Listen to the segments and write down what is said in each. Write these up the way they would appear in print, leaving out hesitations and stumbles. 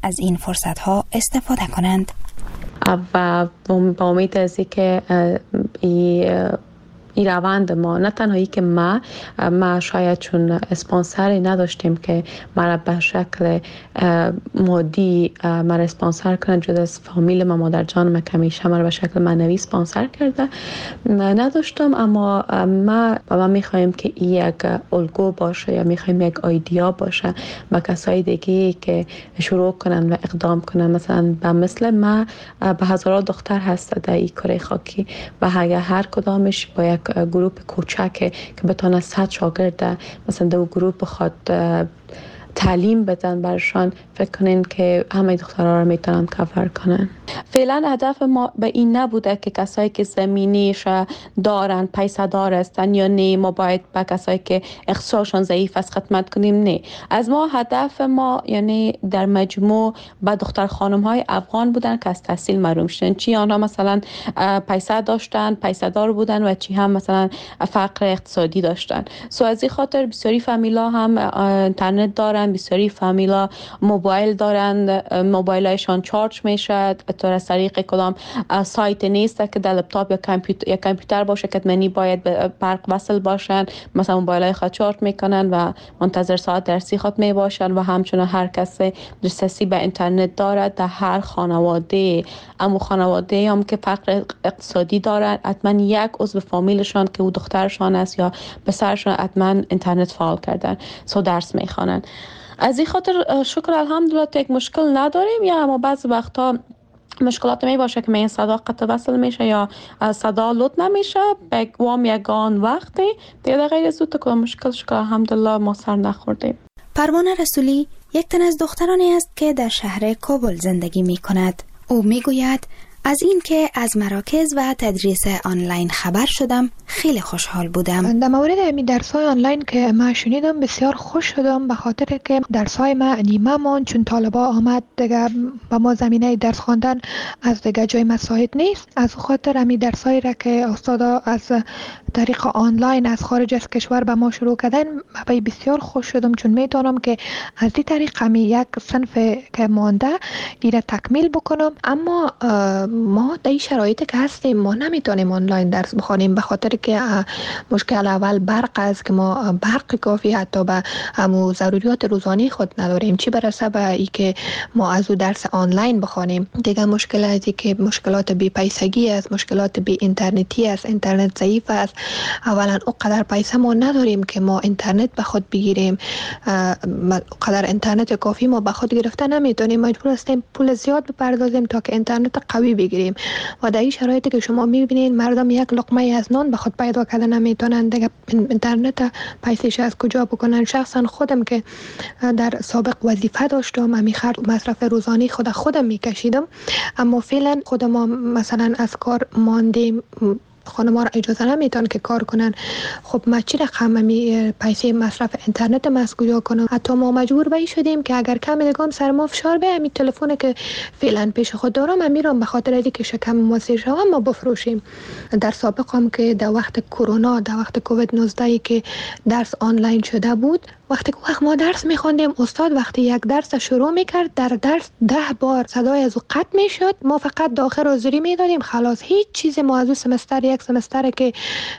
از این فرصت‌ها استفاده کنند. و با امید از که این روند ما نه تنهایی که ما شاید چون اسپانسری نداشتیم که ما به شکل مادی ما اسپانسر کنند، جدا از فامیل ما، مادر جان ما کمیشه ما به شکل معنوی اسپانسر کرده نداشتم، اما ما میخوایم که این یک الگو باشه یا میخوایم یک ایده باشه با کسای دیگه که شروع کنن و اقدام کنن. مثلا مثل ما به هزاران دختر هست در این کره خاکی و اگر هر کدامش با یک گروه کوچک که بتونه 100 شاگرد مثلا دو گروه بخواد تعلیم بدن برشان، فکر کنین که همه دخترها رو میتونن کاور کنن. فعلا هدف ما به این نبوده که کسایی که زمینیش دارن پیسه دار هستن یا نه ما باید به کسایی که اقتصادشان ضعیف است خدمت کنیم. نه، از ما هدف ما یعنی در مجموع به دختر خانم های افغان بودن که از تحصیل محروم شدن، چی آنها مثلا پیسه داشتن، پیسه دار بودن و چی هم مثلا فقر اقتصادی داشتن. سو از این خاطر بسیاری فامیلا هم اینترنت دارن، بسیاری فامیلا موبایل دارن، موبایلایشان چارج میشه از طریق کدام سایت نیست که در لپتاپ یا کامپیوتر باشه که منی باید به برق وصل باشن، مثلا موبایلای خود چارج میکنن و منتظر ساعت درسی خود می باشن و همچنین هر کسی دسترسی به اینترنت داره در هر خانواده. اما خانواده هم که فقر اقتصادی دارن حتما یک عضو فامیلشان که او دخترشان است یا پسرشان حتما اینترنت فعال کردن، سو درس میخوانن. از این خاطر شکر الحمدلله یک مشکل نداریم، یا اما بعضی وقتا مشکلات می باشه که این صدا قطع وصل میشه یا صدا لود نمیشه بگوام یگان وقتی دیگه غیر از تو مشکل شکر الحمدلله ما سر نخوردیم. پروانه رسولی یک تن از دخترانی است که در شهر کابل زندگی می کند. او می گوید از این که از مراکز و تدریس آنلاین خبر شدم خیلی خوشحال بودم. در مورد امی درس‌های آنلاین که ما شنیدم بسیار خوش شدم، به خاطر که درس‌های ما نیمه ماند چون طالبا آمد دیگه با ما زمینه درس خواندن از دیگه جای مساعد نیست. از خاطر امی درس‌هایی را که استادا از طریق آنلاین از خارج از کشور به ما شروع کردن بسیار خوش شدم، چون میتونم که از این طریق امی یک صنف که مانده ایره تکمیل بکنم. اما ما در این شرایطی که هستیم ما نمیتونیم آنلاین درس بخوانیم به خاطر که مشکل اول برق است که ما برق کافی حتی به همو ضروریات روزانه خود نداریم، چی برسه به ای که ما از او درس آنلاین بخوانیم. دیگه مشکل ازی که مشکلات بی پیسگی است، مشکلات بی اینترنتی است، اینترنت ضعیف است. اولا اونقدر پیسه ما نداریم که ما اینترنت به خود بگیریم، اونقدر اینترنت کافی ما به خود گرفته نمیتونیم، مجبور هستیم پول زیاد بپردازیم تا که اینترنت قوی بگیریم. و در این شرایطی که شما میبینید مردم یک لقمه از نان به خود پیدا کردن نمیتونن، دیگه اینترنت پیسش از کجا بکنن. شخصا خودم که در سابق وظیفه داشتم امی خرج مصرف روزانه خودم میکشیدم، اما فعلا خود ما مثلا از کار ماندیم، خانم‌ها را اجازه نمیتون که کار کنن. خب ما چی رقم پیسه مصرف اینترنت ما از کجا کنم؟ حتی ما مجبور به شدیم که اگر کم دیگم سر ما فشار بیاد می تلفن که فعلا پیش خود دارم امیرم به خاطر اینکه شکم موثر شوم ما بفروشیم. در سابق هم که در وقت کرونا، در وقت کووید 19 که درس آنلاین شده بود، وقتی ما درس می‌خوندیم استاد وقتی یک درس شروع می‌کرد در درس 10 بار صدای از او قطع می‌شد، ما فقط داخل حاضری می‌دادیم خلاص. هیچ چیزی ما از سمستر یک سمستر که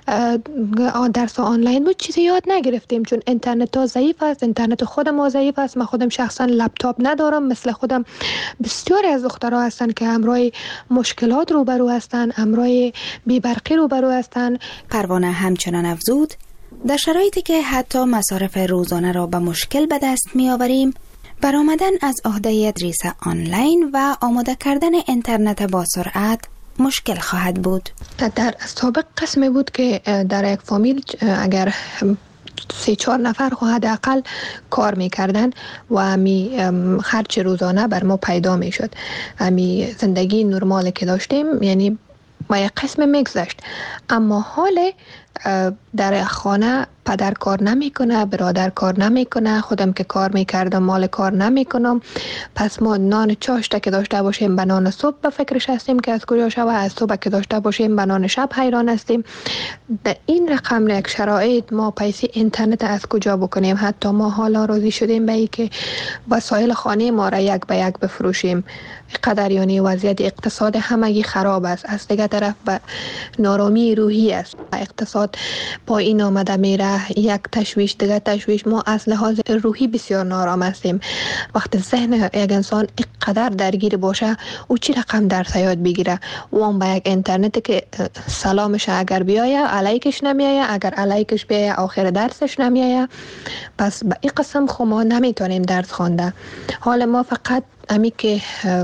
درس آنلاین بود چیزی یاد نگرفتیم، چون اینترنت ها ضعیف است، اینترنت خود ما ضعیف است. من خودم شخصا لپتاپ ندارم، مثل خودم بسیاری از دخترها هستن که همراه مشکلات روبرو هستن، همراه بی‌برقی روبرو هستن. پروانه همچنان افزود در شرایطی که حتی مصارف روزانه را به مشکل به دست می آوریم، برآمدن از عهده تدریس آنلاین و آماده کردن اینترنت با سرعت مشکل خواهد بود. در سابق قسمی بود که در یک فامیل اگر 3-4 نفر حداقل کار میکردن و خرج روزانه بر ما پیدا میشد. زندگی نرمالی که داشتیم یعنی ما یک قسم میگذشت. اما حال در خانه پدر کار نمیکنه، برادر کار نمیکنه، خودم که کار میکردم مال کار نمیکنم. پس ما نان چاشته که داشته باشیم به نان صبح به فکرش هستیم که از کجا شود، از صبح که داشته باشیم به نان شب حیران هستیم. در این رقم یک شرایط ما پیسه اینترنت از کجا بکنیم؟ حتی ما حالا راضی شدیم به این که وسایل خانه ما را یک به یک بفروشیم. قدر یعنی وضعیت اقتصاد همگی خراب است. از دیگه طرف به نارامی روحی است. اقتصاد پایین آمده میره، یک تشویش دیگه تشویش. ما از لحاظ روحی بسیار نارام هستیم. وقتی ذهن یک انسان اینقدر درگیر باشه او چی رقم درس یاد بگیره؟ و هم به یک اینترنت که سلامش اگر بیایه علیکش نمیایه، اگر علیکش بیایه آخر درسش نمیایه. پس به این قسم خو ما نمیتونیم درس خوانده. حال ما فقط امی که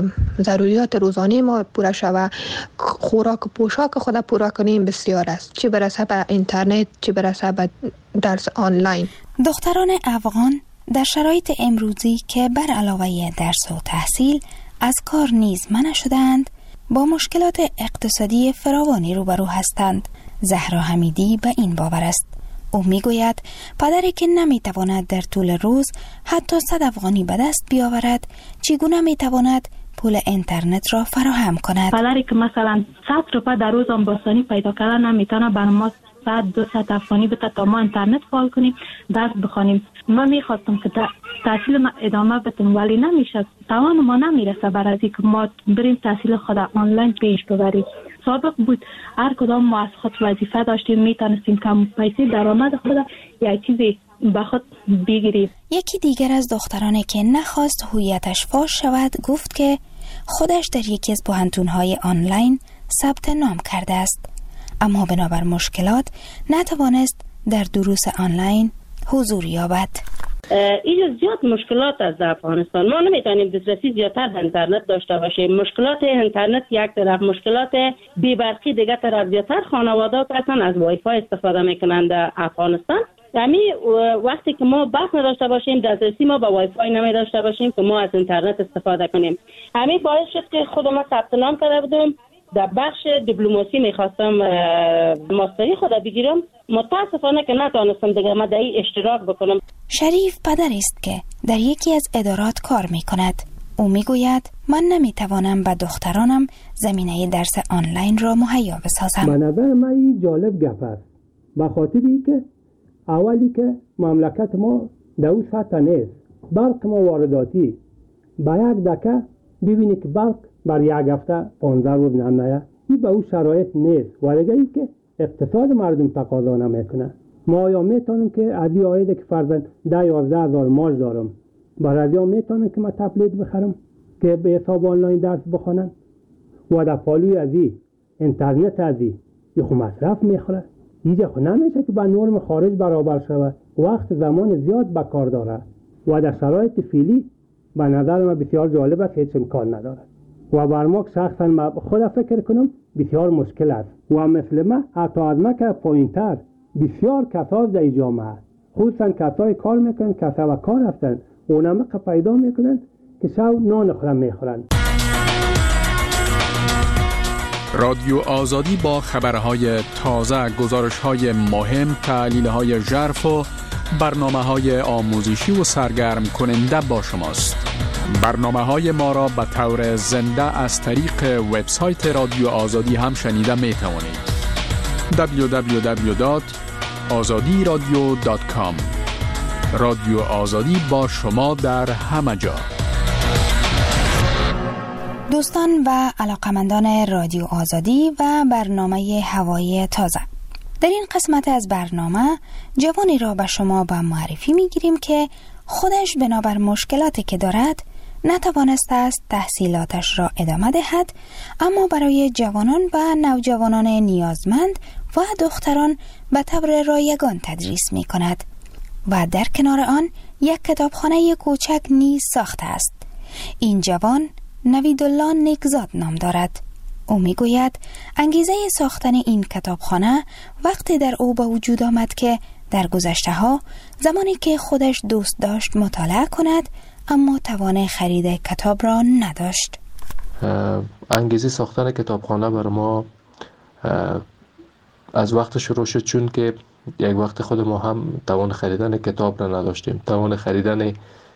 ضروریات روزانه ما پورا شوه، خوراک و پوشاک خود پورا کنیم بسیار است، چی برسه به اینترنت، چی برسه به درس آنلاین. دختران افغان در شرایط امروزی که بر علاوه درس و تحصیل از کار نیز منع شدند، با مشکلات اقتصادی فراوانی روبرو هستند. زهرا حمیدی به این باور است. او میگوید پدری که نمیتواند در طول روز حتی 100 افغانی به دست بیاورد، چگونه میتواند پول اینترنت را فراهم کند؟ پدری که مثلا 100 روپیه در روز آسانی پیدا کردن نمیتونه، برای ما 100-200 افغانی بده تا ما اینترنت فعال کنیم، درس بخوانیم. ما میخواستم که تحصیل ما ادامه بدم ولی نمیشه، توان ما نمیرسه برای اینکه ما بریم تحصیل خود آنلاین پیش ببریم. سابق بود هر کدام ما از خود وظیفه داشتیم، میتونستیم کم پیسه درآمد خود یک چیزی به خود بگیریم. یکی دیگر از دخترانی که نخواست هویتش فاش شود گفت که خودش در یکی از پوهنتون‌های آنلاین ثبت نام کرده است، اما بنابر مشکلات نتوانست در دروس آنلاین حضور یابد. اینجا زیاد مشکلات از افغانستان، ما نمیتونیم دسترسی زیادتر به اینترنت داشته باشیم. مشکلات اینترنت یک طرف، مشکلات بی‌برقی دیگه طرف. زیادتر خانواده‌ها اصلا از وای فای استفاده میکنند در افغانستان. یعنی وقتی که ما بحث نداشته باشیم، دسترسی ما به وای فای نمی داشته باشیم که ما از اینترنت استفاده کنیم. همین باعث شد که خودم ثبت نام کرده بودم در بخش دیپلماسی، میخواستم ماستری خود بگیرم. متاسفانه که نتونستم دیگه ما در این اشتراک بکنم. شریف پدری است که در یکی از ادارات کار میکند. او میگوید من نمیتوانم به دخترانم زمینه درس آنلاین را مهیا بسازم. به نظر من این جالب گپ است، به خاطری که اولی که مملکت ما در اون سطح نیست. برق ما وارداتی، با یک دکه ببینی که برق بر یک هفته 15 روز نمیاد. این به اون شرایط نیست. و دیگه ای که اقتصاد مردم تقاضا نمیکنه. ما آیا میتونیم که از این عایده که فرضاً 10-11 هزار ماش دارم، برای یا میتونم که من تبلیت بخرم که به حساب آنلاین درس بخونم؟ و در پالوی از این اینترنت از این خو مصرف میخوره. اینجا خو نمیشه که با نرم خارج برابر شود. وقت زمان زیاد به کار داره و در شرایط فعلی به نظر من بسیار جالب است، هیچ امکان نداره. و بر ما شخصا ما خود فکر کنم بسیار مشکل است. و مثل ما حتی از ما که پایین‌تر بسیار کسا در جامعه، خصوصا کسای کار میکنن، کسا و کار هستن، اونم که پیدا میکنن که شب نان خورم میخورن. رادیو آزادی با خبرهای تازه، گزارش‌های مهم، تحلیل‌های ژرف و برنامه‌های آموزشی و سرگرم کننده با شماست. برنامه‌های ما را به طور زنده از طریق وبسایت رادیو آزادی هم شنیده می‌توانید. www.azadiradio.com. رادیو آزادی با شما در همه جا. دوستان و علاقمندان رادیو آزادی و برنامه هوایی تازه، در این قسمت از برنامه جوانی را به شما به معرفی میگیریم که خودش بنابر مشکلاتی که دارد نتوانسته است تحصیلاتش را ادامه دهد، اما برای جوانان و نوجوانان نیازمند و دختران به طور رایگان تدریس می کند و در کنار آن یک کتابخانه کوچک نیز ساخته است. این جوان نویدالله نیکزاد نام دارد. او می گوید انگیزه ساختن این کتابخانه وقتی در او به وجود آمد که در گذشته ها زمانی که خودش دوست داشت مطالعه کند اما توان خرید کتاب را نداشت. انگیزه ساختن کتابخانه برای ما از وقت شروع شد، چون که یک وقت خود ما هم توان خریدن کتاب را نداشتیم، توان خریدن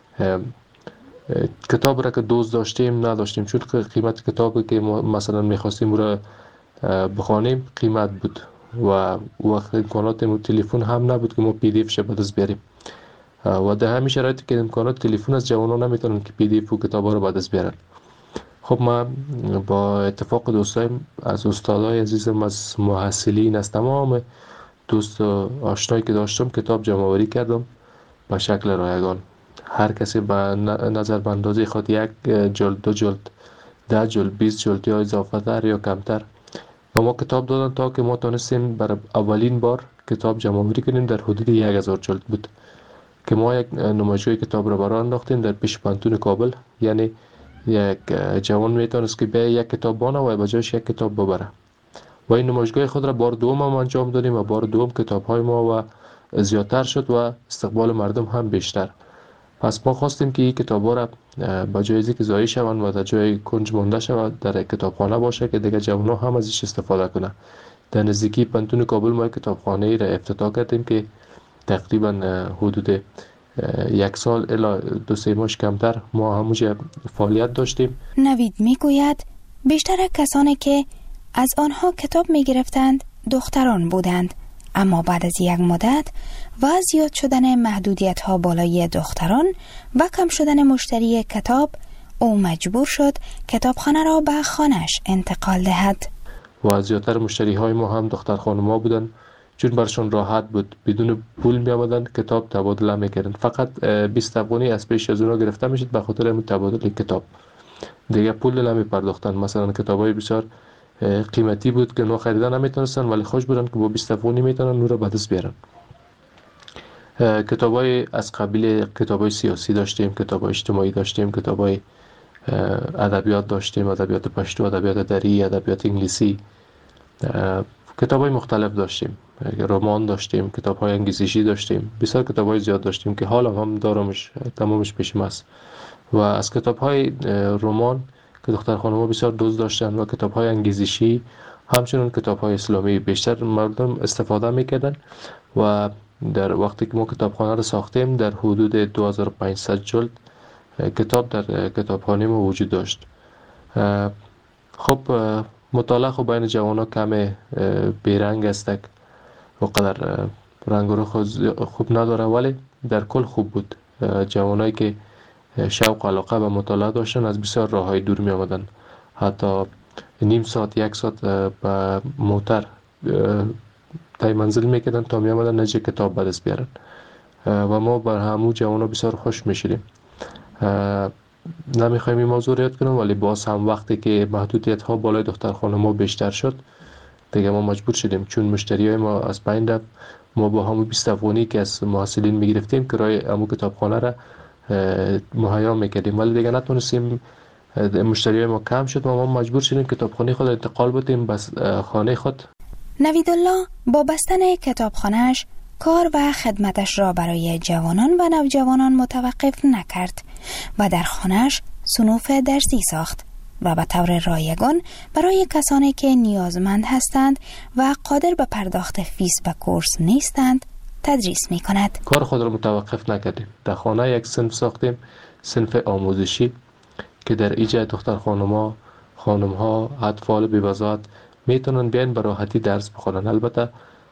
کتاب را که دوست داشتیم نداشتیم، چون قیمت کتابی که ما مثلا میخواستیم را بخوانیم قیمت بود و وقت امکانات تلفن هم نبود که ما پی دی اف ش به دست بیاریم و در همین شرایطی که امکانات تلفن از جوانان نمیتونن که پی دی اف و کتاب ها رو به دست بیارن. خب ما با اتفاق دوستایم از استادای عزیزم، از محصلین، از تمام دوست و آشنایی که داشتم کتاب جمع آوری کردم به شکل رایگان. هر کسی به نظر به اندازه خود 1 جلد، 2 جلد، 10 جلد، 20 جلد یا اضافه تر یا کمتر و ما کتاب دادن تا که ما تونستیم برای اولین بار کتاب جمع آوری کنیم. در حدود 1000 جلد بود که ما یک نمایشگاه کتاب را برای انداختیم در پیش پانتون کابل. یعنی یک جوان میتونست که به یک کتاب بانه و به جایش یک کتاب ببره و این نمایشگاه خود را بار دوم هم انجام دادیم و بار دوم کتاب های ما و زیادتر شد و استقبال مردم هم بیشتر. پس ما خواستیم که این کتاب ها را به جای اینکه ضایع شوند و در جای کنج مانده شود در کتابخانه باشه که دیگه جوان ها هم ازش استفاده کنه. در نزدیکی پانتون کابل ما کتابخانه ای را افتتاح کردیم که تقریبا حدود 1 سال الی 2-3 ماه کمتر ما همونجا فعالیت داشتیم. نوید میگوید بیشتر کسانی که از آنها کتاب میگرفتند دختران بودند، اما بعد از یک مدت و زیاد شدن محدودیت ها بالای دختران و کم شدن مشتری کتاب، او مجبور شد کتابخانه را به خانه‌اش انتقال دهد. و زیادتر مشتری های ما هم دختر خانم‌ها بودن، چون برشون راحت بود، بدون پول می آمدن کتاب تبادله میکردن. فقط 20 افغانی از پیش از اونا گرفته میشد به خاطر همین تبادل کتاب، دیگه پول نمی پرداختن. مثلا کتابای بسیار قیمتی بود که نو خریدن نمیتونستن ولی خوش بودن که با 20 افغانی میتونن اون رو به دست بیارن. کتابای از قبیل کتابای سیاسی داشتیم، کتابای اجتماعی داشتیم، کتابای ادبیات داشتیم، ادبیات پشتو، ادبیات دری، ادبیات انگلیسی، کتابای مختلف داشتیم، رمان داشتیم، کتاب‌های انگیزشی داشتیم، بسیار کتاب‌های زیاد داشتیم که حالا هم دارمش، تمامش پیشم است. و از کتاب‌های رمان که دختر خانم‌ها بسیار دوست داشتن و کتاب‌های انگیزشی، همچنین کتاب‌های اسلامی بیشتر مردم استفاده می‌کردن و در وقتی که ما کتابخانه رو ساختیم در حدود 2500 جلد کتاب در کتابخانه ما وجود داشت. خب مطالعه خب بین جوان‌ها کم بیرنگ است، وقدر رنگ و رو خوب نداره ولی در کل خوب بود. جوانایی که شوق و علاقه به مطالعه داشتن از بسیار راه‌های دور می آمدن، حتی نیم ساعت 1 ساعت به موتر تای منزل میکردن تا می آمدن نجه کتاب به دست بیارن و ما بر همو جوانا بسیار خوش میشیدیم. نمیخوایم این موضوع رو یاد کنم ولی باز هم وقتی که محدودیت ها بالای دختر خانم بیشتر شد دیگه ما مجبور شدیم، چون مشتری های ما از پایین رفت. ما با همون 20 افغانی که از محصلین میگرفتیم کرایه همون کتابخانه را مهیا میکردیم ولی دیگه نتونستیم، مشتری های ما کم شد و ما مجبور شدیم کتابخانه خود انتقال بدیم بس خانه خود. نویدالله با بستن کتابخانه‌اش کار و خدمتش را برای جوانان و نوجوانان متوقف نکرد و در خانه‌اش صنوف درسی ساخت و به طور رایگان برای کسانی که نیازمند هستند و قادر به پرداخت فیس و کورس نیستند تدریس می کند. کار خود را متوقف نکردیم. در خانه یک صنف ساختیم، صنف آموزشی که در ایجاد دختر خانم‌ها، اطفال بی‌وضاحت میتونن بیان به راحتی درس بخونن. البته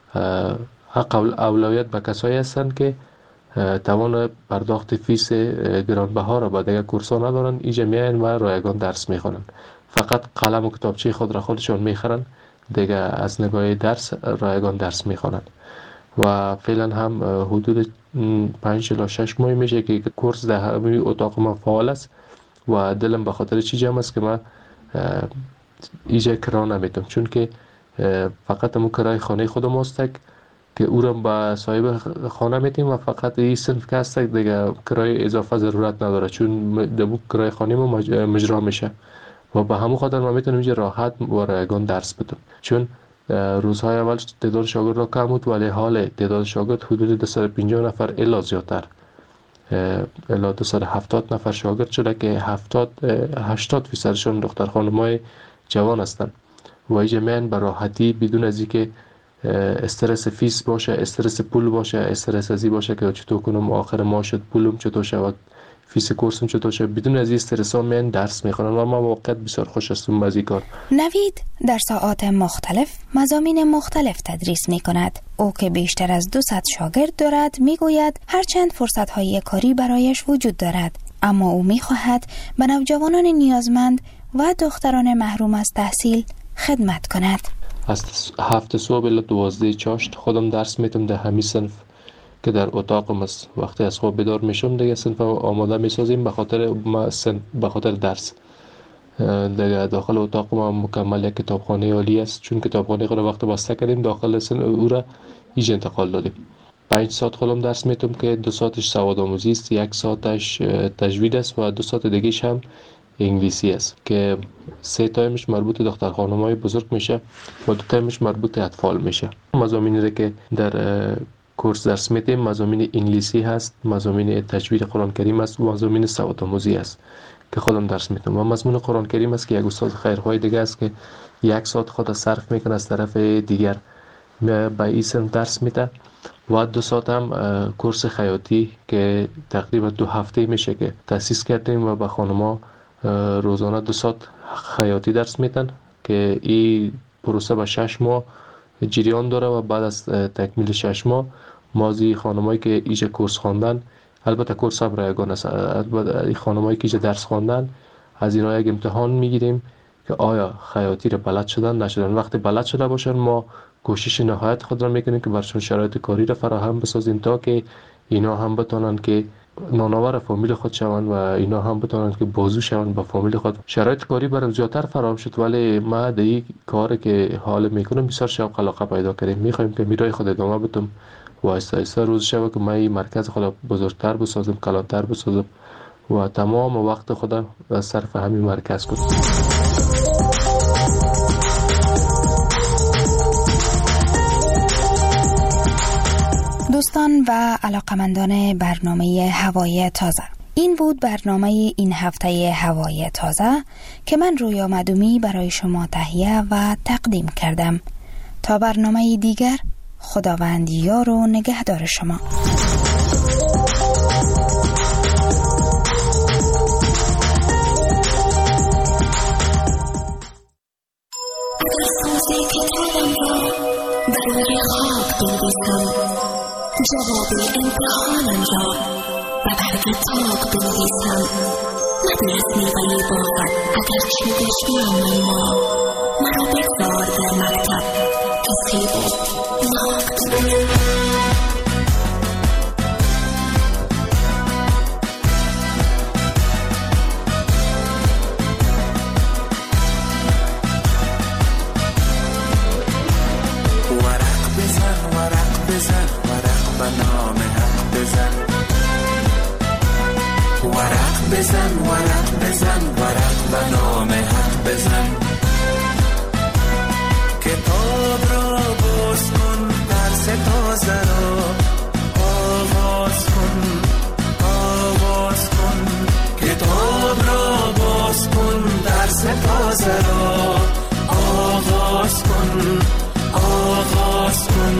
حق اولویت به کسایی هستند که توان پرداخت فیس گرانبها را با دیگر کورس‌ها ندارن، اینجا میان و رایگان درس میخونن. فقط قلم و کتابچه خود را خودشون میخرن، دیگه از نگاه درس رایگان درس میخونن و فعلا هم حدود 5 الی 6 ماه میشه که کورس در همین اتاق ما فعال است و دلم به خاطر چی جمع است که من اینجا کرا نمیتونم، چون که فقط همون کرای خانه خودم است که او را با صاحب خانه میتیم و فقط این صنف که هست دیگه کرای اضافه ضرورت نداره، چون دبو کرای خانه ما مجرا میشه و به همون خاطر ما میتونیم اینجا راحت و رایگان درس بدم. چون روزهای اول تعداد شاگرد را کم بود ولی حال تعداد شاگرد حدود 250 نفر الی زیادتر الی 270 نفر شاگرد شده که 80% دختر خانم‌های جوان هستند و اینجا میان به راحتی بدون از اینکه استرس فیس باشه، استرس پول باشه، استرس ازی باشه که چطور کنم آخر ماه شد پولم چطور شود، فیس کورسم چطور شد. بدون از این استرس ها میان درس میخونن و ما واقعا بسیار خوش هستم از این کار. نوید در ساعات مختلف مضامین مختلف تدریس میکند. او که بیشتر از 200 شاگرد دارد میگوید هرچند فرصت های کاری برایش وجود دارد، اما او میخواهد به نوجوانان نیازمند و دختران محروم از تحصیل خدمت کند. از 7 صبح الی 12 چاشت خودم درس میتم در همین صنف که در اتاقم است. وقتی از خواب بیدار میشم دیگه صنف آماده میسازیم به خاطر درس. دیگه داخل اتاق ما مکمل یک کتابخانه عالی است، چون کتابخانه خود وقت بسته کردیم داخل او را ایج انتقال دادیم. 5 ساعت خودم درس میتم که 2 ساعتش سواد آموزی است، 1 ساعتش تجوید است و 2 ساعت دیگهش هم انگلیسی است که 3 تایمش مربوط دختر خانم‌های بزرگ میشه و 2 تایمش مربوط اطفال میشه. مضامینی را که در کورس درس میدیم مضامین انگلیسی هست، مضامین تجوید قرآن کریم است و مضامین سواد آموزی است که خودم درس میدم. و مضمون قرآن کریم است که یک استاد خیرخواه دیگه است که 1 ساعت خود صرف میکنه از طرف دیگر به این صنف درس میده و 2 ساعت هم کورس خیاطی که تقریبا 2 هفته میشه که تأسیس کردیم و به خانم‌ها روزانه 2 ساعت خیاطی درس میدن که این پروسه به 6 ماه جریان داره و بعد از تکمیل 6 ماه مازی خانمایی که ایجا کورس خواندن، البته کورس هم رایگان است، البته خانمایی که ایجا درس خواندن از اینا یک امتحان میگیریم که آیا خیاطی رو بلد شدن نشدن. وقتی بلد شده باشن ما کوشش نهایت خود را میکنیم که برشون شرایط کاری را فراهم بسازیم تا که اینا هم بتونن که نانآور فامیل خود شوند و اینا هم بتونن که بازو شوند با فامیل خود. شرایط کاری برام زیادتر فراهم شد، ولی ما در این کاری که حال میکنم بسیار شوق علاقه پیدا کردیم. میخوایم که میرای خود ادامه بدم و آهسته روز شب که ما این مرکز خود بزرگتر بسازم، کلانتر بسازم و تمام وقت خود صرف همین مرکز کنم. دوستان و علاقمندان برنامه هوای تازه، این بود برنامه این هفته هوای تازه که من رویا مدومی برای شما تهیه و تقدیم کردم. تا برنامه دیگر، خداوند یار و نگهدار شما. جواب امتحانم را و بر کتاب بنویسم، ندارد میوه‌ی باور اگرچه دشمنم ما. مرا بگذار در مکتب کسی نقد. بزن ورق و نام حق بزن، کتاب را باز کن، درس تازه را آغاز کن، آغاز کن. کتاب را باز کن، درس تازه را آغاز کن، آغاز کن.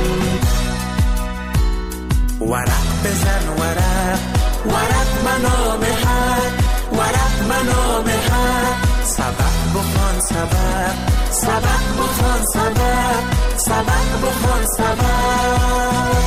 ورق بزن ورق، ورق به نام حق، ورق به نام حق. سبق بخوان سبق، سبق بخوان سبق، سبق بخوان سبق.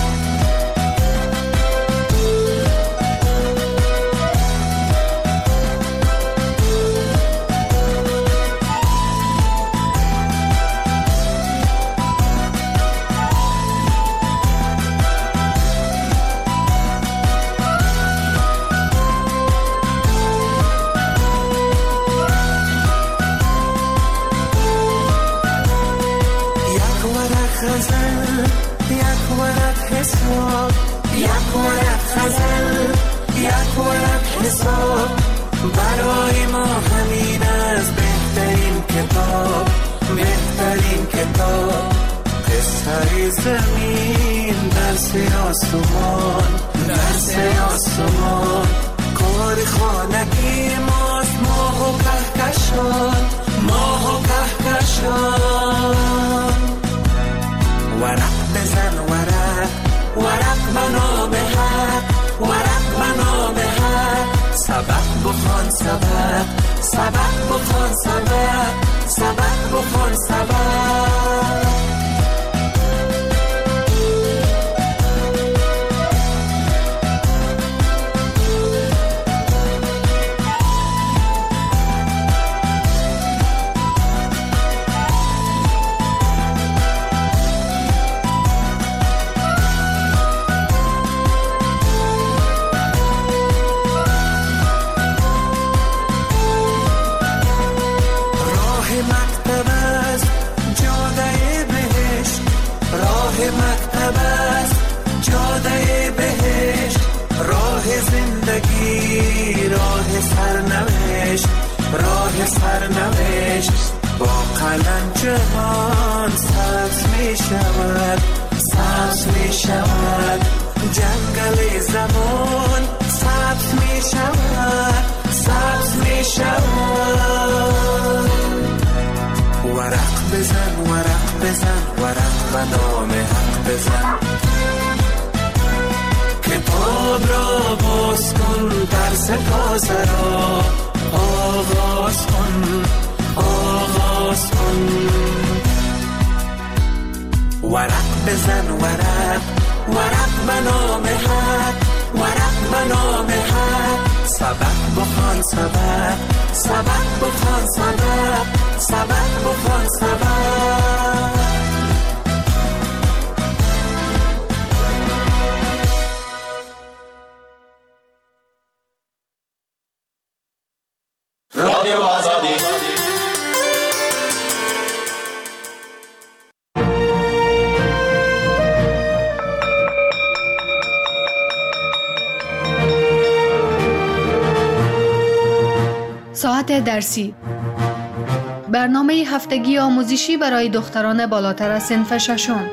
یک ورق غزل، یک ورق حساب، برای ما همین از بهترین کتاب، بهترین کتاب. قصه زمین درس آسمان، درس آسمان. کار خانگی ماست، ماه و کهکشان، ماه و کهکشان. سبق بخوان سبق، سبق بخوان سبق. سرنوشت با قلم جهان سبز می شود، سبز می شود. جنگل زمان سبز می شود، سبز می شود. ورق بزن، ورق بزن، ورق و نام حق بزن. کتاب را باز کن، درس تازه را آغاز کن، آغاز کن. ورق بزن، ورق، ورق به نام حق، ورق به نام حق. سبق بخوان سبق، سبق بخوان سبق، سبق بخوان سبق. رادیو آزادی. ساعت درسی، برنامه هفتگی آموزشی برای دختران بالاتر از صنف ششم.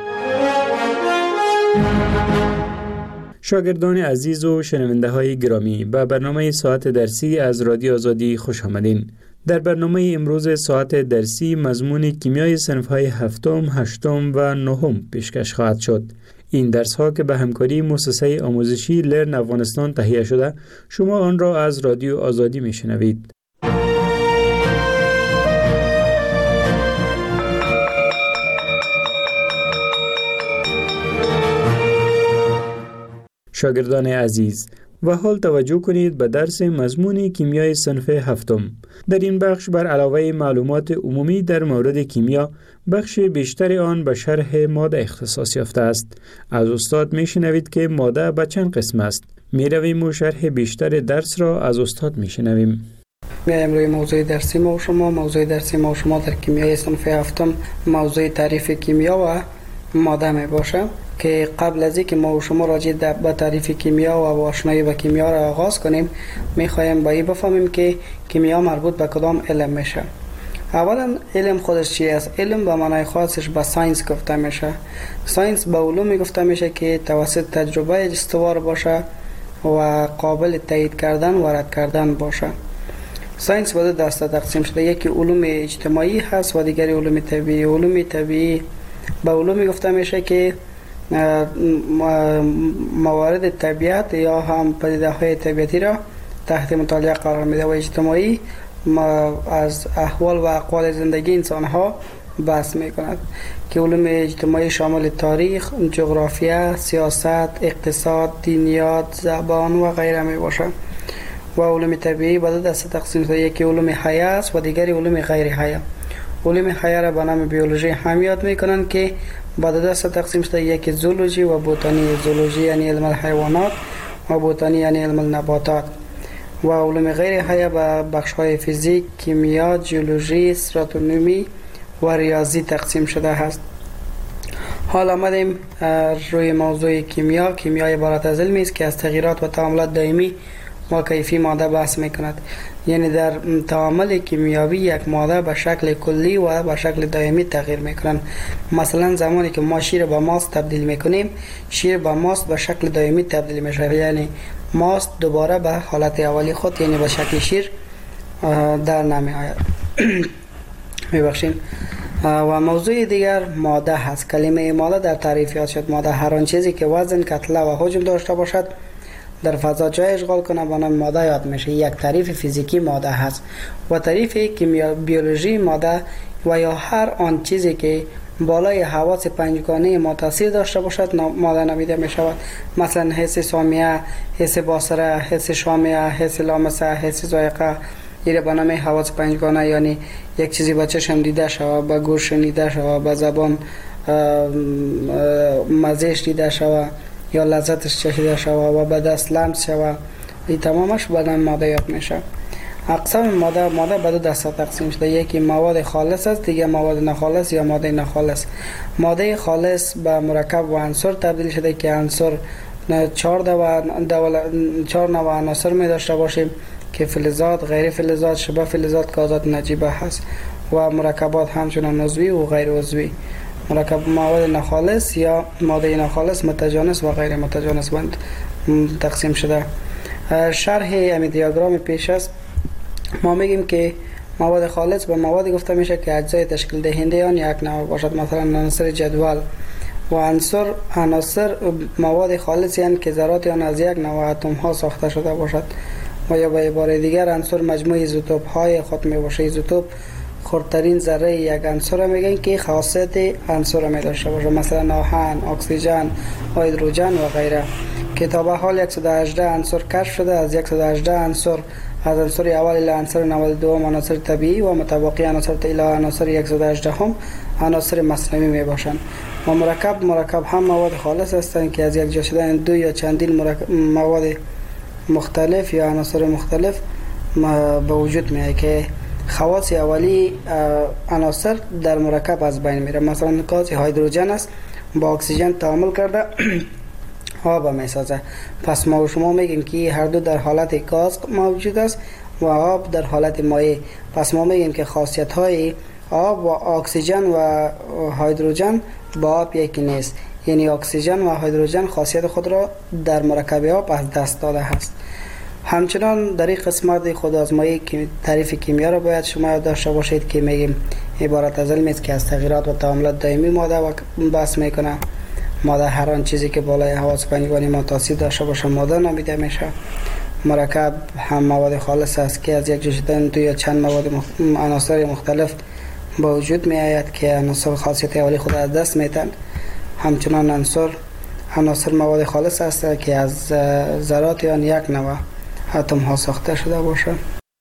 شاگردان عزیز و شنونده های گرامی، به برنامه ساعت درسی از رادیو آزادی خوش آمدین. در برنامه امروز ساعت درسی مضمون کیمیای صنف های هفتم، هشتم و نهم پیشکش خواهد شد. این درس ها که به همکاری مؤسسه آموزشی لرن افغانستان تهیه شده، شما آن را از رادیو آزادی می شنوید. شاگردان عزیز، و حال توجه کنید به درس مضمون کیمیای صنف هفتم. در این بخش بر علاوه معلومات عمومی در مورد کیمیا، بخش بیشتر آن به شرح ماده اختصاص یافته است. از استاد میشنوید که ماده به چند قسم است. میرویم و شرح بیشتر درس را از استاد میشنویم. امروز موضوع درسی ما و شما در کیمیای صنف هفتم موضوع تعریف کیمیا و ماده می باشه که قبل از اینکه ما و شما راجع به تعریف کیمیا و آشنایی با کیمیا را آغاز کنیم، می‌خوایم با این بفهمیم که کیمیا مربوط به کدام علم میشه. اولا علم خودش چی است؟ علم به معنای خاصش به ساینس گفته میشه. ساینس به علومی گفته میشه که توسط تجربه استوار باشه و قابل تایید کردن و رد کردن باشه. ساینس به دو دسته تقسیم شده، یکی علوم اجتماعی هست و دیگری علوم طبیعی. علوم طبیعی به علومی گفته میشه که موارد طبیعت یا هم پدیده های طبیعتی را تحت مطالعه قرار میده و اجتماعی از احوال و اقوال زندگی انسان ها بحث میکند که علوم اجتماعی شامل تاریخ، جغرافیا، سیاست، اقتصاد، دینیات، زبان و غیره می باشه. و علوم طبیعی به دو دسته تقسیم شده، یکی علوم حیه است و دیگری علوم غیر حیه. علوم حیه را به نام بیولوژی هم یاد میکنن که به دو دسته تقسیم شده، یکی زولوژی و بوتانی. زولوژی یعنی علم الحیوانات و بوتانی یعنی علم النباتات. و علوم غیر حیه به بخش‌های فیزیک، کیمیا، جیولوژی، استراتومی و ریاضی تقسیم شده است. حال آمدیم روی موضوع کیمیا. کیمیا عبارت از علمی است که از تغییرات و تعاملات دائمی و کیفی ماده بحث میکند. یعنی در تعامل کیمیایی یک ماده به شکل کلی و به شکل دائمی تغییر میکنند. مثلا زمانی که ما شیر به ماست تبدیل میکنیم، شیر به ماست به شکل دائمی تبدیل میشه، یعنی ماست دوباره به حالت اولی خود یعنی به شکل شیر در نمی آید. میبخشین. و موضوع دیگر ماده هست. کلمه ماده در تعریف یاد شد. ماده هر آن چیزی که وزن، کتله و حجم داشته باشد در فضا جای اشغال کنه به نام ماده یاد میشه. یک تعریف فیزیکی ماده هست و تعریف بیولوژی ماده و یا هر آن چیزی که بالای حواس پنجگانه ما تاثیر داشته باشد ماده نامیده می شود. مثلا حس سامیه، حس بصره، حس شامه، حس لامسه، حس ذائقه، ایره به نام حواس پنجگانه، یعنی یک چیزی با چشم دیده شود، با گوش شنیده شود، با زبان مزهش دیده شود یا لذتش چشیده شود و به دست لمس شود، این تمامش به نام ماده یاد میشه. اقسام ماده به دو دسته تقسیم شده. یکی مواد خالص است، دیگه مواد ناخالص یا ماده ناخالص. ماده خالص به مرکب و عنصر تبدیل شده که عنصر 4 نوع عناصر می داشته باشیم که فلزات، غیر فلزات، شبه فلزات، گازات نجیبه هست و مرکبات همچنان عضوی و غیر عضوی. مرکب مواد ناخالص یا ماده ناخالص متجانس و غیر متجانس بند تقسیم شده. شرح امی دیاگرام پیش است. ما میگیم که مواد خالص به موادی گفته میشه که اجزای تشکیل دهنده آن یک نوع باشد، مثلا عناصر جدول. و عناصر مواد خالصی هستند که ذرات آن از یک نوع اتم ها ساخته شده باشد. و یا به عباره دیگر عنصر مجموع ایزوتوپ های خود می باشه. ایزوتوپ خردترین ذره یک عنصر میگن که خاصیت عنصر می داشته باشه، مثلا آهن، اکسیژن، هیدروژن و غیره. که تا به حال 118 عنصر کشف شده. از 118 عنصر از عنصر اول الی عنصر 92 عناصر طبیعی و متبقی عناصر الی عناصر 118 هم عناصر مصنوعی می باشند. و مرکب هم مواد خالص هستند که از یک جا شدن دو یا چندین مواد مختلف یا عناصر مختلف به وجود میاد که خواص اولی عناصر در مرکب از بین میره. مثلا گاز هیدروژن است، با اکسیژن تعامل کرده آب میسازه. پس ما و شما میگیم که هر دو در حالت گاز موجود است و آب در حالت مایع. پس ما میگیم که خاصیت های آب و اکسیژن و هیدروژن با آب یکی نیست، یعنی اکسیژن و هیدروژن خاصیت خود را در مرکب آب از دست داده است. همچنان در این قسمت خودآزمایی که تعریف کیمیا را باید شما یاد داشته باشید که میگیم عبارت از علمی است که از تغییرات و تعاملات دائمی ماده و بحث میکنه. ماده هر آن چیزی که بالای حواس پنجگانه ما تاثیر داشته باشه ماده نامیده میشه. مرکب هم مواد خالص است که از یک جا شدن دو یا چند عناصر مختلف با وجود می آید که عناصر خاصیت اولی خود از دست میتن. همچنان عناصر مواد خالص است که از ذرات آن یک نوع اتم ها ساخته شده باشه.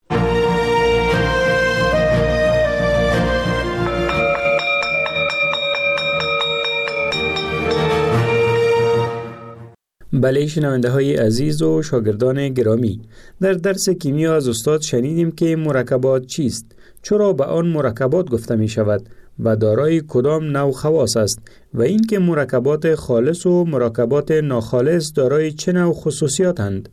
بله شنونده های عزیز و شاگردان گرامی، در درس کیمیا از استاد شنیدیم که مرکبات چیست، چرا به آن مرکبات گفته می شود و دارای کدام نوع خواص است و اینکه مرکبات خالص و مرکبات ناخالص دارای چه نوع خصوصیاتند.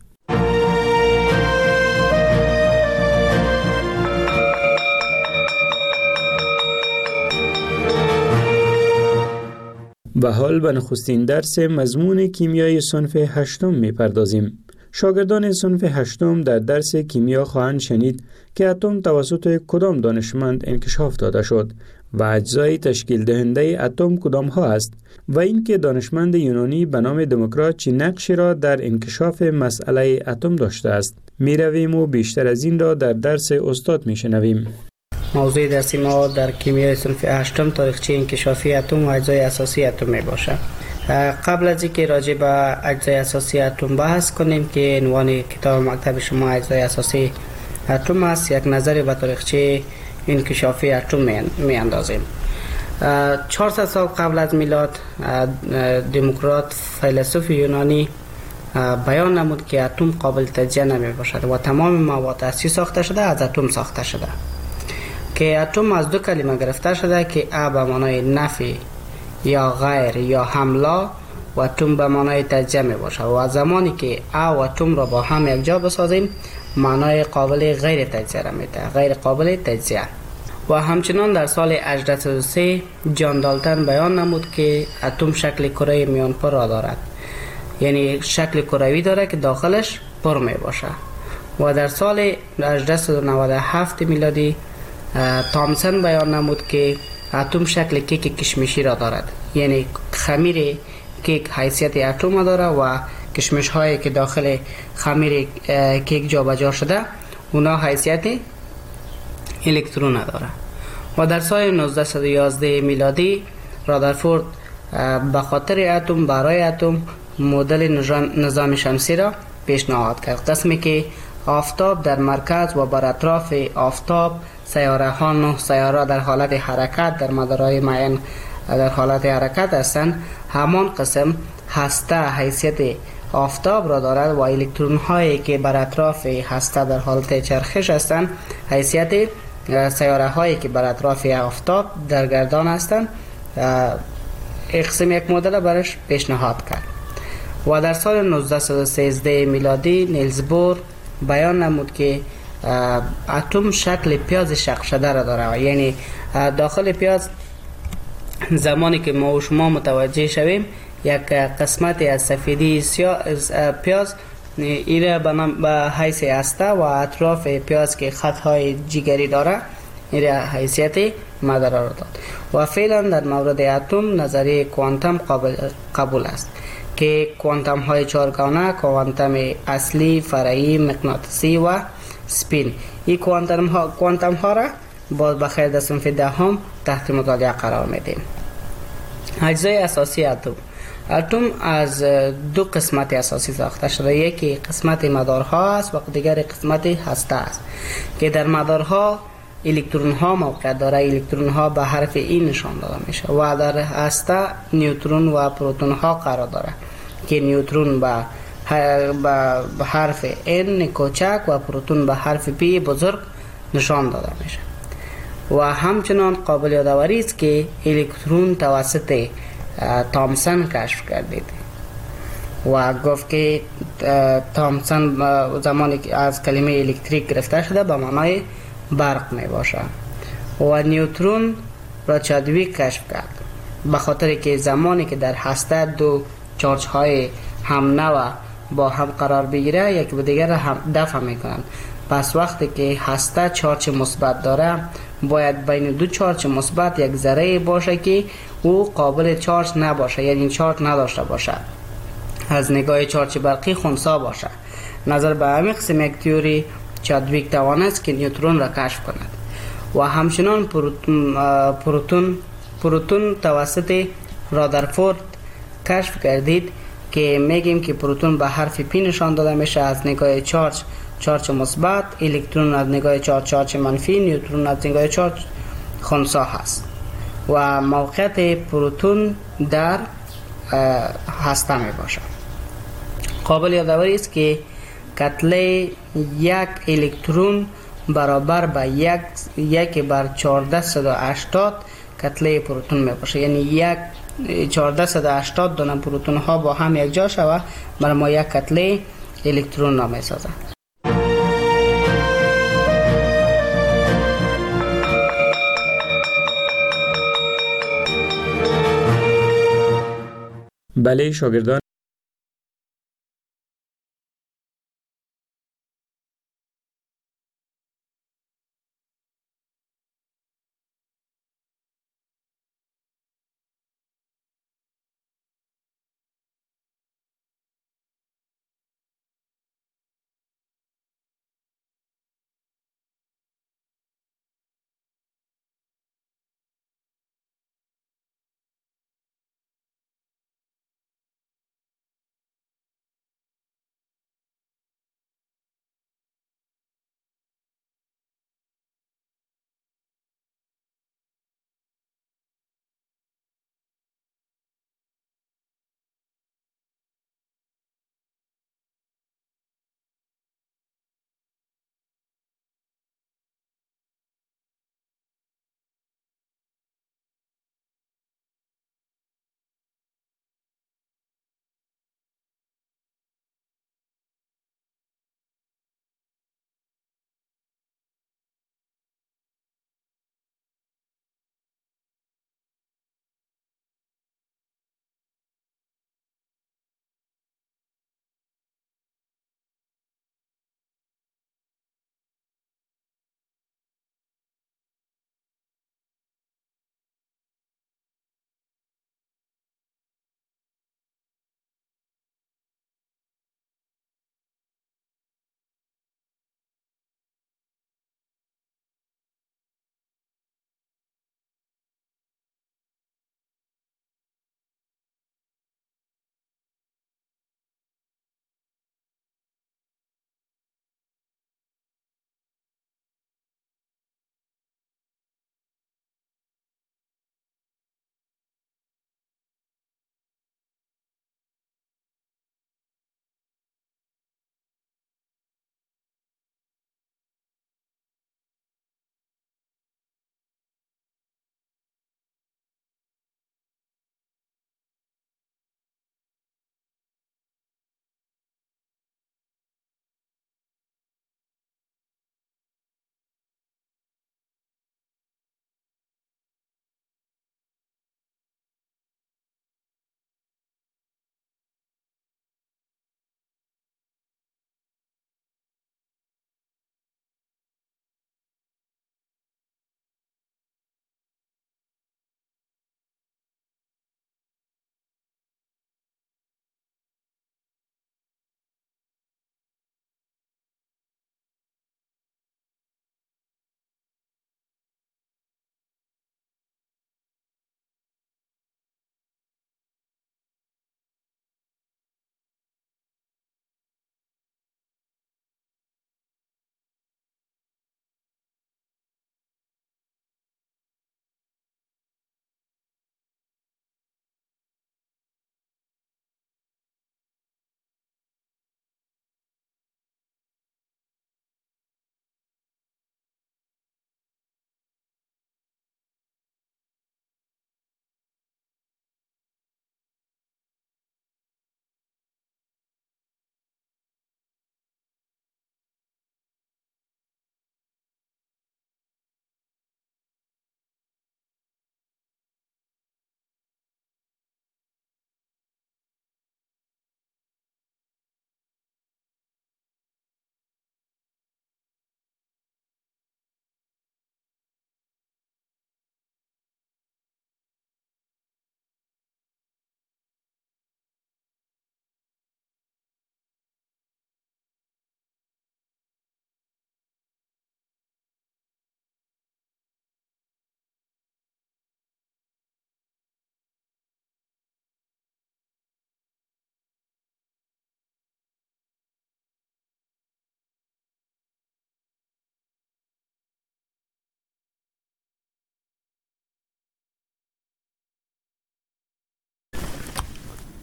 و حال به نخستین درس مضمون کیمیای صنف هشتم می پردازیم. شاگردان صنف هشتم در درس کیمیا خواهند شنید که اتم توسط کدام دانشمند انکشاف داده شد و اجزای تشکیل دهنده اتم کدام ها است و اینکه دانشمند یونانی به نام دموکرات چه نقشی را در انکشاف مسئله اتم داشته است. می رویم و بیشتر از این را در درس استاد می شنویم. موضوع درسی ما در کیمیای صنف هشتم تاریخچه انکشافی اتم و اجزای اساسی اتم می باشد. قبل از اینکه راجع به اجزای اساسی اتم بحث کنیم که عنوان کتاب مکتب شما اجزای اساسی اتم است، یک نظری به تاریخچه انکشافی اتم می اندازیم. 400 سال قبل از میلاد دموکرات فیلسوف یونانی بیان نمود که اتم قابل تجزیه نمی باشد و تمام مواد اصلی ساخته شده از اتم ساخته شده، که اتم از دو کلمه گرفته شده که ا به معنای نفی یا غیر یا حمله و اتم به معنای تجزیه می باشد و زمانی که ا و اتم را با هم یک جا بسازیم معنای قابل غیر تجزیه را میده، غیر قابل تجزیه. و همچنان در سال 1803 جان دالتن بیان نمود که اتم شکل کره میانپر را دارد، یعنی شکل کروی داره که داخلش پر می باشه. و در سال 1897 میلادی تامسون بیان نمود که اتم شکل کیک کشمشی را دارد، یعنی خمیر کیک حیثیت اتم داره و کشمش هایی که داخل خمیر کیک جابجا شده اونا حیثیت الکترون داره. و در سال 1911 میلادی رادرفورد به خاطر اتم برای اتم مدل نظام شمسی را پیشنهاد کرد، قسمی که آفتاب در مرکز و بر اطراف آفتاب سیاره ها 9 سیاره در حالت حرکت در مدارهای معین در حالت حرکت هستند. همان قسم هسته حیثیت آفتاب را دارد و الکترون هایی که بر اطراف هسته در حالت چرخش هستند حیثیت سیاره هایی که بر اطراف آفتاب در گردان هستند. یک مدل برش پیشنهاد کرد و در سال 1913 میلادی نیلز بور بیان نمود که اتم شکل پیاز شق شده را داره، یعنی داخل پیاز زمانی که ما و شما متوجه شویم یک قسمت از سفیدی پیاز ایره به حیث هسته و اطراف پیاز که خطهای جگری داره ایره حیثیت مدار را داد. و فعلا در مورد اتم نظریه کوانتم قبول است که کوانتم های چهارگانه، کوانتم اصلی، فرعی، مغناطیسی و سپین، این کوانتم ها را باز بخیر در صنف دهم تحت مطالعه قرار میدیم. اجزای اساسی اتم از دو قسمت اساسی ساخته شده، یکی قسمت مدارها است و دیگر قسمت هسته است که در مدارها الکترون ها موقعیت داره. الکترون ها به حرف ای نشان داده میشه و در هسته نیوترون و پروتون ها قرار داره که نیوترون به حرف N کوچک و پروتون به حرف P بزرگ نشان داده میشه. و همچنان قابل یادآوری است که الکترون توسط تامسون کشف گردید و گفت که تامسون زمانی که از کلمه الکتریک گرفته شده به معنای برق می باشه. و نیوترون را چادویک کشف کرد به خاطر که زمانی که در هسته دو چارج های هم نوع با هم قرار بگیره یکی به دیگر هم دفع میکنند. پس وقتی که هسته چارج مثبت داره باید بین دو چارج مثبت یک ذره باشه که او قابل چارج نباشه، یعنی چارج نداشته باشه، از نگاه چارج برقی خنثی باشه. نظر به همین قسم یک تئوری چادویک توانست که نیوترون را کشف کند. و همچنان پروتون توسط رادرفورد کشف گردید که میگیم که پروتون به حرف پی نشان داده میشه از نگاه چارج مثبت، الکترون از نگاه چارج منفی، نیوترون از نگاه چارج خنثی هست. و موقعیت پروتون در هسته می باشه. قابل یادآوری است که کتله یک الکترون برابر به 1/1480 کتله پروتون می باشه، یعنی 1480 دانه پروتون ها با هم یک جا شوه بر ما یک کتله الکترون نام سازه. بله شاگردان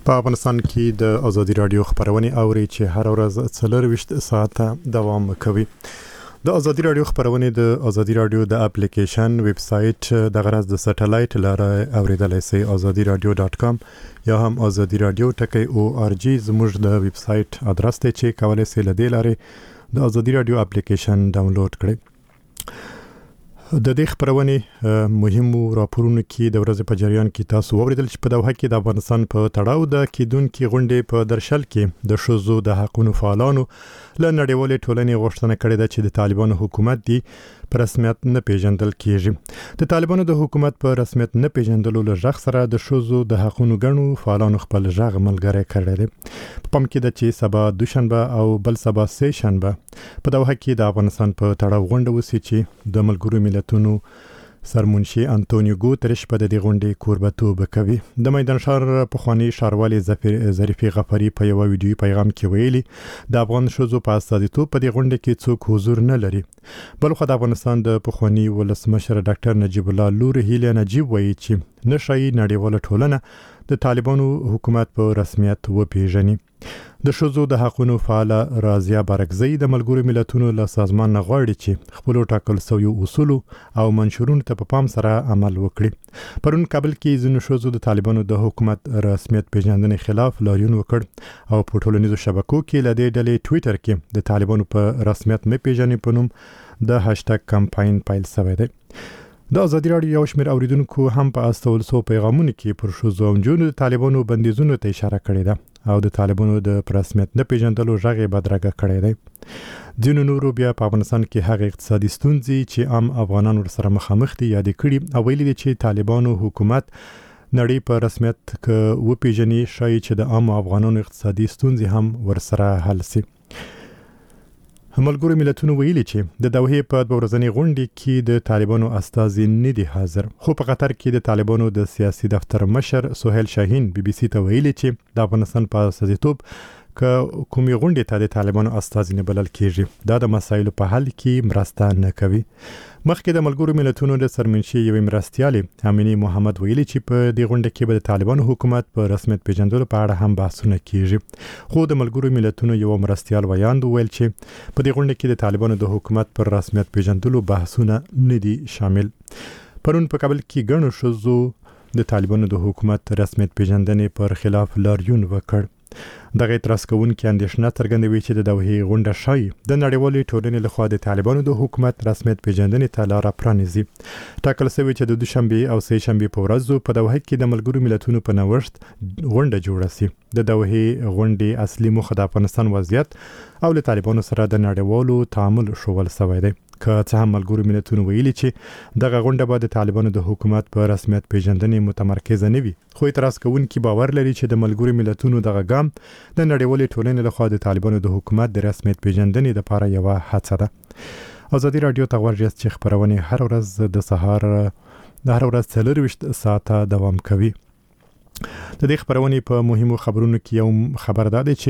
په افغانستان کې د ازادي رادیو خبرونه اوري چې هر ورځ 24 ساعته دوام کوي. د ازادي رادیو خبرونه د ازادي رادیو د اپلیکیشن ویب سټ د غرض د سټلایټ لاره اوریدلای شئ azadiradio.com یا هم azadiradio.org زموږ د ویب سټ ادرس ته چې کولای شئ لدې لارې د ازادي رادیو اپلیکیشن ډاونلوډ کړئ. د دې خبرونه مهمو راپورونو کې د ورځې په جریان کې تاسو اوریدل چې په دوحه کې د افغانستان په تړاو د کېدونکو غونډې په درشل کې د شوزو د حقوقو فعالانو له نړیوالې ټولنې غوښتنه کړې ده چې د طالبانو حکومت دی په رسمیت نه پیژندل کیږي. د طالبانو د حکومت په رسمیت نه پیژندلو له ځخ سره د شوزو د حقوقو غنو فعالانو خپل ځغ ملګری کړی دی. په پم کې د چې سبا دوشنبه او بل سبا سه شنبه په دوحه کې د افغانستان په تړاو غونډه وسی چې د ملګرو ملتونو سرمنشي انټونیو ګوتریش په دې غونډې کوربتوب کوي. د میدان شهر په خواني شاروالي ظریفي غفاری په یو ویډیو پیغام کې ویلي د افغان شوزو په استازیتوب په دې غونډه کې څوک حضور نه لري. بلخو د افغانستان د پخوانی ولسمشر ډاکټر نجیب الله لور هیله نجیب وایي چې نشي نړیواله ټولنه د طالبانو حکومت په رسمیت وپیژني. د شوزو د حقوقو فعال رازیا بارکزی د ملګرو ملتونو له سازمان نه غواړي چې خپل ټاکل شوی اصول او منشورونو ته په پام سره عمل وکړي. پرون کابل کې ځینو شوزو د طالبانو د حکومت رسمیت پیژندنې خلاف لاریون وکړ او په ټولنیزو شبکو کې له دې ډلې ټوئیټر کې د طالبانو په رسمیت نه پیژنې په نوم د هاشټګ کمپاین پیل شوی دی. د ازادي رادیو یو شمېر اوریدونکو هم په استول سو پیغامونو کې پر شوزو او جنونو د طالبانو بندیزونو ته اشاره کړې ده او د طالبانو د رسمیت نه پیژندلو ژغې بدرګه کړې ده. ځینو نورو بیا په افغانستان کې هغه اقتصادي ستونزې چې عام افغانان ورسره مخامخ دي یاد کړي او ویلي دي چې طالبانو حکومت نړۍ په رسمیت کې وپیژني شای چې د عام افغانانو اقتصادي ستونزې هم ورسره حل شي. ملګرو ملتونو ویلي چې د دوحه په ورځنی غونډې کې د طالبانو استازي نه دي حاضر. خو په قطر کې د طالبانو د سیاسي دفتر مشر سهیل شاهین بي بي سي ته ویلي چې د افغانستان په استازیتوب کومې غونډې ته د طالبانو استازي نه بلل کیږي دا د مسایلو په حل کې مرسته نه کوي. مخکې د ملګرو ملتونو د سرمنشي یو مرستيالي امینی محمد ویلي چې په دې غونډه کې به د طالبانو حکومت په رسمیت پیژندلو په اړه هم بحثونه کیږي. خو د ملګرو ملتونو یو مرستيال ویاند ویل چې په دې غونډه کې د طالبانو د حکومت پر رسمیت پیژندلو بحثونه نه دي شامل. پرون په کابل کې ګڼو شوزو د طالبانو د حکومت رسمیت پیژندنې پر خلاف لاریون وکړ. دغه اعتراض کوونکي اندېښنه څرګندوي چې د دوحه غونډه شای د نړیوالې ټولنې لخوا د طالبانو د حکومت رسمیت پیژندنې ته لار پرانیزي. ټاکل شوی چې د دوشنبه او سه شنبه په ورځو په دوحه کې د ملګرو ملتونو په نوښت غونډه جوړه شي. د دوحه غونډې اصلي موخه د افغانستان وضعیت او له طالبانو سره د نړیوالو تعامل شول شوی دی. که څه هم ملګرو ملتونو ویلي چې دغه غونډه به د طالبانو د حکومت په رسمیت پیژندنې متمرکزه نه وي. خو اعتراض کوونکي باور لري چې د ملګرو ملتونو دغه ګام د نړیوالې ټولنې لخوا د طالبانو د حکومت د رسمیت پیژندنې لپاره یو هڅه ده. ازادي رادیو ته ورجس چې خبرونه هر ورځ د سهار د هر ورځ 24 ساعته دوام کوي. د دې خبرونه په مهمو خبرونو کې یو خبر ده چې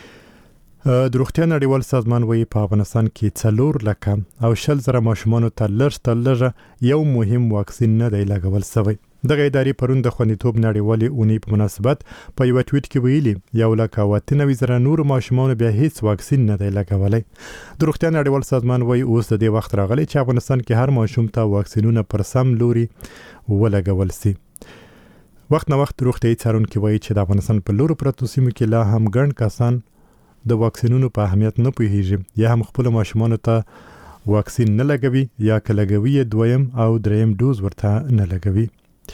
د روغتیا نړیوال سازمان وایي په افغانستان کې 4 لک او 60,000 ماشومان ته لږ یو مهم واکسین نه دی لګول شوی. دغه ادارې پرون د خوندیتوب نړیوالې اونۍ په مناسبت په یو ټویټ کې ویلي 1,98,000 نور ماشومان بیا هیڅ واکسین نه دی لګولای. د روغتیا نړیوال سازمان وایي اوس د دې وخت راغلی چې افغانستان کې هر ماشوم ته واکسینونه پر سم لوري ولګول شي. وخت نه وخت روغتیايي څارونکي وایي چې د افغانستان په لورو پرتو سیمو کې لا هم ګڼ کسان د واکسینونو په اهمیت نه پوهیږي یا هم خپل ماشومان ته واکسین نه لګوي یا که لګوي دویم او دریم ډوز ورته نه لګوي.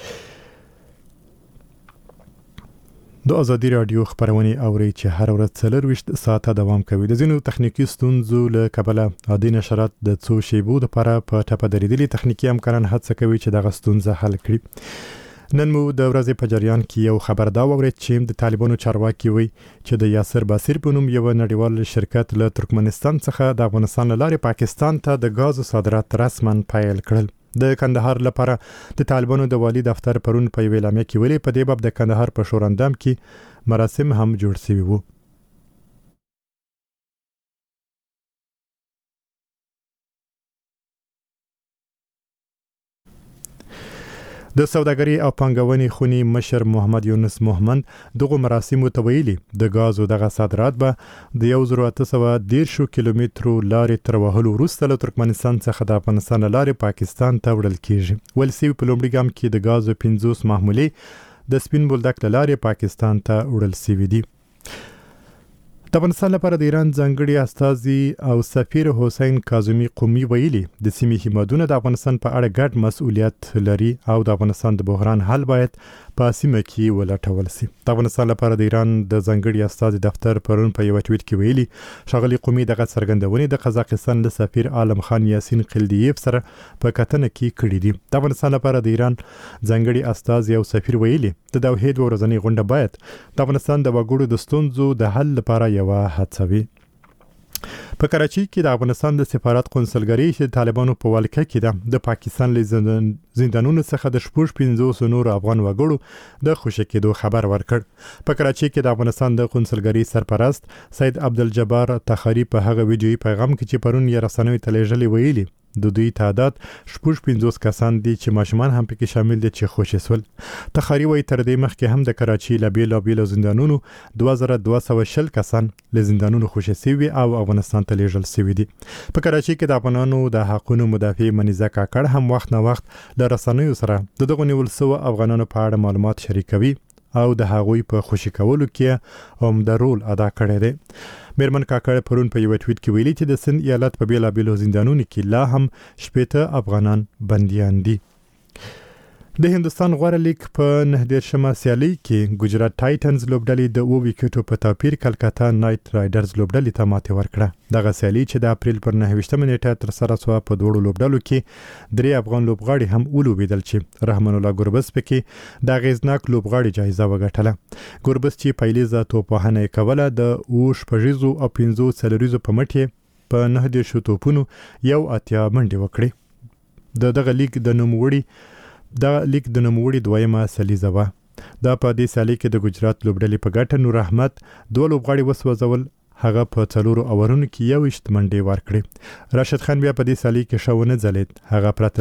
د ازادي رادیو خبرونه اوري چې هر ورځ 24 ساعته دوام کوي. د ځینو تخنیکی ستونزو له کبله عادي نشرات د څو شیبو لپاره په ټاپه درېدلي تخنیکی همکاران هڅه کوي چې دغه ستونزه حل کړي. نن مو د ورځې په جریان کې یو خبر دا وورید چې د طالبانو چارواکي وي چې د یاسر باسیر په نوم یو نړیوال شرکت له ترکمنستان څخه د افغانستان لارې پاکستان ته د غاز صادرات رسماً پیل کړل. د کندهار لپاره د طالبانو د والی دفتر پرون په ویلامه کې ویلي په دې باب د کندهار په شوراندام کې مراسم هم جوړ شوي وو. د سوداګري او پانګونې خونی مشر محمد یونس محمد دغه مراسمو ته ویلي د غازو دغه صادرات به د 1810 کیلومترو لارې تر وهلو وروسته له ترکمنستان څخه د افغانستان لارې پاکستان ته وړل کیږي. ولسی په لومړي ګام کې د غازو 50 محمولي د سپین بولدک لارې پاکستان ته وړل شوی دي. د افغانستان لپاره د ایران ځانګړي استازي او سفیر حسین کاظمی قومي ویلي د سیمې هیوادونو د افغانستان په اړه ګډ مسؤلیت لري او د افغانستان د بحران حل باید په سیمه کې ولټول شي. د افغانستان لپاره د ایران د ځانګړي استازي دفتر پرون په یو ټویټ کې ویلي شغلي قومي دغه څرګندونې د قزاقستان له سفیر عالم خان یاسین قلدیف سره په کتنه کې کړې دي. د افغانستان لپاره د ایران ځانګړي استازي او سفیر ویلي د دوحې د ورځنی غونډه باید د افغانستان د وګړو د ستونزو د حل لپاره یو هڅه وي. په کراچۍ کې د افغانستان د سفارت قونسلګرۍ چې طالبانو په ولکه کې ده د پاکستان له زندانونو څخه د 15 نور افغان وګړو د خوشی کېدو خبر ورکړ. په کراچۍ کې د افغانستان د قونسلګرۍ سرپرست سید عبدالجبار تخاری په هغه ویډیوي پیغام کې چې پرون یې رسنوي ته لیږلی ویلي د دوی تعداد 15 کسان دي چې ماشومان هم پکې شامل دي چې خوشی سول. تخاری وایي تر دې مخکې هم د کراچۍ له بیلابیلو زندانونو 2220 کسان له زندانونو خوشی شوي او افغانستان ته لیږل شوي دي. په کراچۍ کې د افغانانو د حقوقو مدافع منیزه کاکړ هم وخت نه وخت له رسنیو سره دغه نیول شوو افغانانو په اړه معلومات شریکوي او د هغوی په خوشی کولو کې هم د رول ادا کړی دی. میرمن کاکړ پرون په یو ټویټ کې ویلي چې د سند ایالت په بیلابیلو زندانونو کې لا هم 18 افغانان بنديان دي. د هندستان غوړه لیگ په 19 سیالي کې ګجرات ټایټنز لوبډلې د 2 وکټو په توپیر کلکتا نایټ رایډرز لوبډلې ته ماتې ورکړه. دغه سیالي چې د اپریل پر 9 نیټه تر سره شو په دوړو لوبډلو کې 3 افغان لوبغاړي هم ولوبېدل چې رحمان الله ګوربز پکې د غیزناک لوبغاړي جایزه وګټله. ګوربز چې پیلیزه توپوهنه کوله د اوش پژیزو او 15 سلریزو په مټ په 9 توپونو یو اتیا منډه وکړي. دغه لیگ د نوموړي دویمه سلیزه وه. دا په دې سالي کې د ګجرات لوبډلې په ګټه نور احمد 2 لوبغاړي وسوځول. هغه په 4 اورونو کې 21 منډې ورکړې. راشد خان بیا په دې سالي کې شاونه ځلید. هغه پرته